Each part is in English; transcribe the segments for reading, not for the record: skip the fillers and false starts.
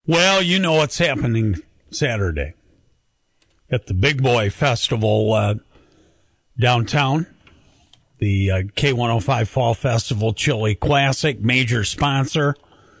Well, you know what's happening Saturday at the Big Boy Festival downtown. The K105 Fall Festival Chili Classic, major sponsor.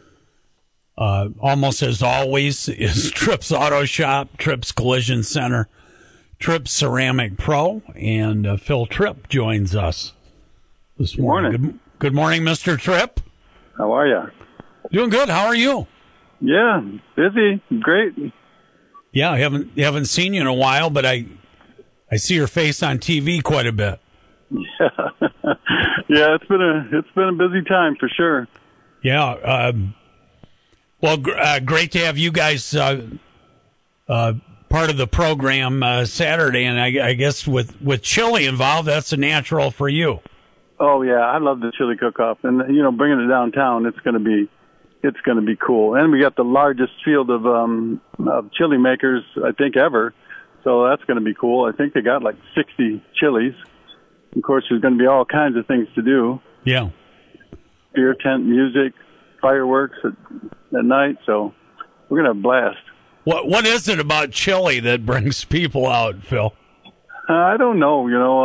Almost as always is Tripp's Auto Shop, Tripp's Collision Center, Tripp's Ceramic Pro, and Phil Tripp joins us this morning. Good morning, Mr. Tripp. How are you? Doing good. How are you? Yeah, busy. Great. Yeah, I haven't seen you in a while, but I see your face on TV quite a bit. Yeah, yeah. It's been a busy time for sure. Yeah. Well, great to have you guys part of the program Saturday, and I guess with chili involved, that's a natural for you. Oh yeah, I love the chili cook-off, and bringing it downtown, it's going to be cool. And we got the largest field of chili makers I think ever, so that's going to be cool. I think they got like 60 chilies. Of course, there's going to be all kinds of things to do. Yeah, beer tent, music, fireworks at night. So we're going to have a blast. What is it about chili that brings people out, Phil? I don't know.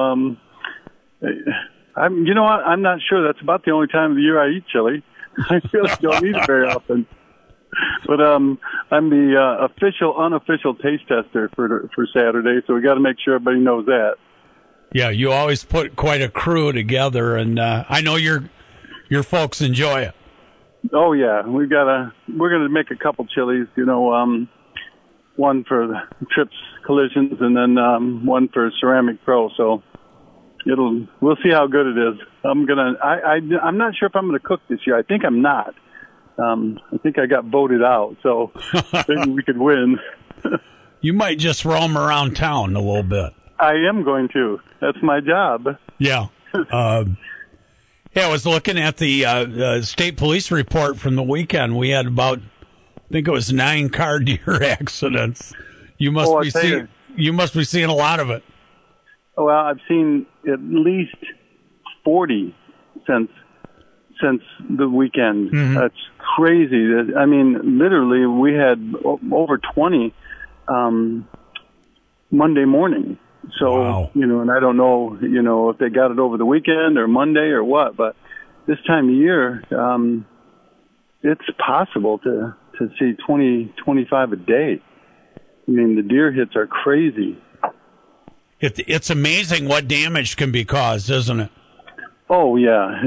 I'm not sure. That's about the only time of the year I eat chili. I really don't eat it very often. But I'm the unofficial taste tester for Saturday, so we got to make sure everybody knows that. Yeah, you always put quite a crew together, and I know your folks enjoy it. Oh yeah, we're gonna make a couple chilies. One for the Tripp's Collisions, and then one for Ceramic Pro. So we'll see how good it is. I'm not sure if I'm gonna cook this year. I think I'm not. I think I got voted out, so maybe we could win. You might just roam around town a little bit. I am going to. That's my job. Yeah. Yeah, I was looking at the state police report from the weekend. We had about, I think it was 9 car deer accidents. You must be seeing a lot of it. Well, I've seen at least 40 since the weekend. Mm-hmm. That's crazy. I mean, literally, we had over 20 Monday morning. So, wow. And I don't know, if they got it over the weekend or Monday or what, but this time of year, it's possible to see 20, 25 a day. I mean, the deer hits are crazy. It's amazing what damage can be caused, isn't it? Oh yeah.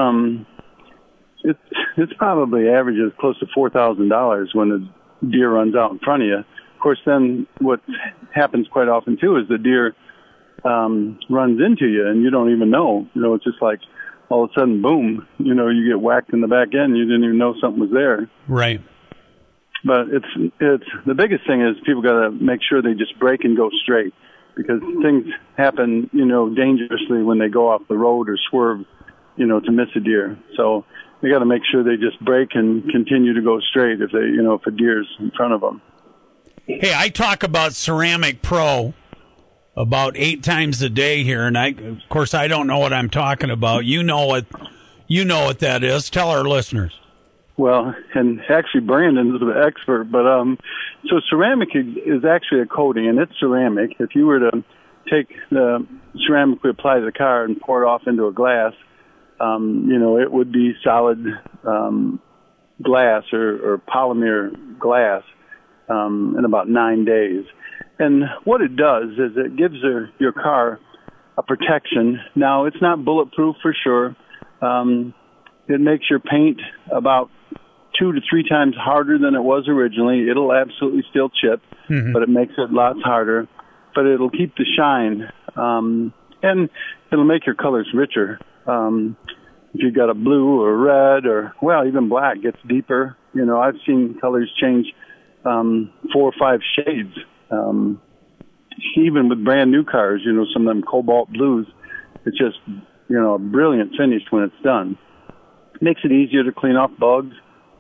It's probably averages close to $4,000 when the deer runs out in front of you. Of course, then what happens quite often, too, is the deer runs into you, and you don't even know. It's just like all of a sudden, boom, you get whacked in the back end. You didn't even know something was there. Right. But it's the biggest thing is people got to make sure they just brake and go straight, because things happen, dangerously when they go off the road or swerve, to miss a deer. So they got to make sure they just brake and continue to go straight if a deer's in front of them. Hey, I talk about Ceramic Pro about 8 times a day here, and of course I don't know what I'm talking about. You know what that is. Tell our listeners. Well, and actually Brandon is the expert, but so ceramic is actually a coating, and it's ceramic. If you were to take the ceramic we apply to the car and pour it off into a glass, it would be solid glass or polymer glass. In about 9 days. And what it does is it gives your car a protection. Now, it's not bulletproof for sure. It makes your paint about 2 to 3 times harder than it was originally. It'll absolutely still chip, mm-hmm. but it makes it lots harder. But it'll keep the shine, and it'll make your colors richer. If you've got a blue or red or, well, even black gets deeper. I've seen colors change 4 or 5 shades. Even with brand new cars, some of them cobalt blues, it's just, a brilliant finish when it's done. It makes it easier to clean off bugs.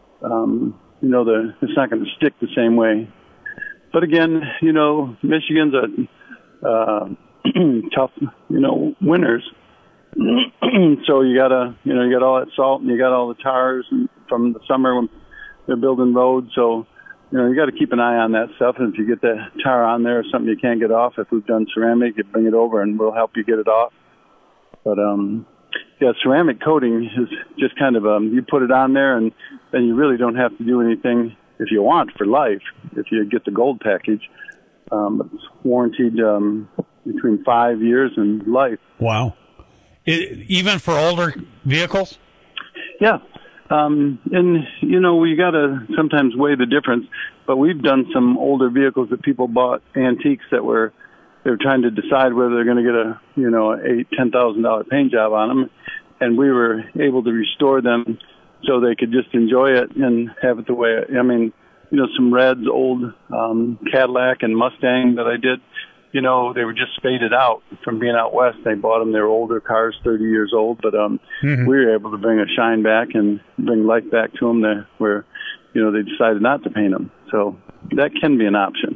It's not going to stick the same way. But again, Michigan's a tough, winters. So you got all that salt and you got all the tires from the summer when they're building roads. So you got to keep an eye on that stuff. And if you get the tar on there or something you can't get off, if we've done ceramic, you bring it over and we'll help you get it off. But, ceramic coating is just kind of, you put it on there and then you really don't have to do anything if you want for life, if you get the gold package. It's warranted between 5 years and life. Wow. Even for older vehicles? Yeah. And, we got to sometimes weigh the difference. But we've done some older vehicles that people bought antiques that they were trying to decide whether they're going to get a $10,000 paint job on them. And we were able to restore them so they could just enjoy it and have it the way, some Reds, old Cadillac and Mustang that I did, they were just faded out from being out west. They bought them. They were older cars, 30 years old. But we were able to bring a shine back and bring life back to them where, they decided not to paint them. So that can be an option.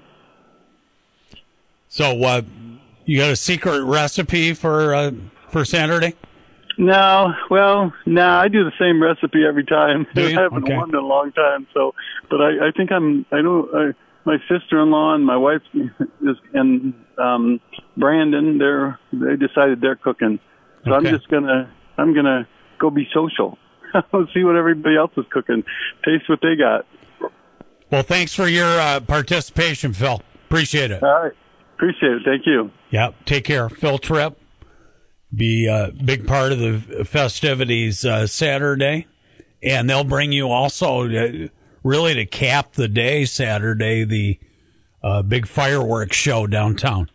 So you got a secret recipe for Saturday? No, I do the same recipe every time. Do you? I haven't won in a long time. So, but I think my sister-in-law and my wife and Brandon, they decided they're cooking. So okay. I'm gonna go be social. See what everybody else is cooking. Taste what they got. Well, thanks for your participation, Phil. Appreciate it. All right. Appreciate it. Thank you. Yeah. Take care. Phil Tripp. Be a big part of the festivities Saturday. And they'll bring you also, really to cap the day Saturday, the big fireworks show downtown.